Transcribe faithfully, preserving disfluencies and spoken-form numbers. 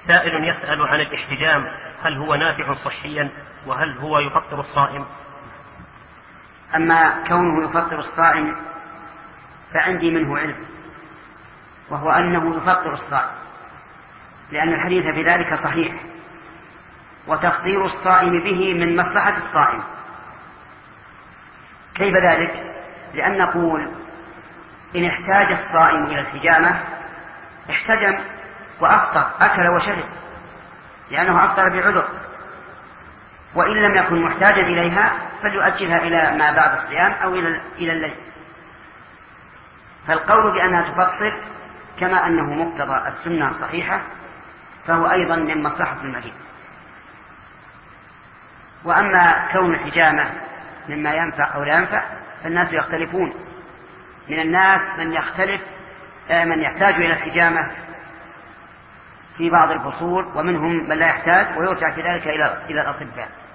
سائل يسأل عن الاحتجام، هل هو نافع صحيا وهل هو يفطر الصائم؟ أما كونه يفطر الصائم فعندي منه علم، وهو أنه يفطر الصائم، لأن الحديث في ذلك صحيح، وتفطير الصائم به من مصلحة الصائم. كيف ذلك؟ لأن نقول إن احتاج الصائم إلى الحجامة احتجم وأفطر، أكل وشرب، لأنه أفطر بعذر، وإن لم يكن محتاجا إليها فليؤجلها إلى ما بعد الصيام أو إلى الليل. فالقول بأنها تفطر كما أنه مقتضى السنة الصحيحة فهو أيضا من مصلحة المريض. وأما كون الحجامة مما ينفع أو لا ينفع فالناس يختلفون، من الناس من يختلف من يحتاج إلى الحجامة في بعض الفصول، ومنهم من لا يحتاج ويرجع في ذلك إلى الأطباء.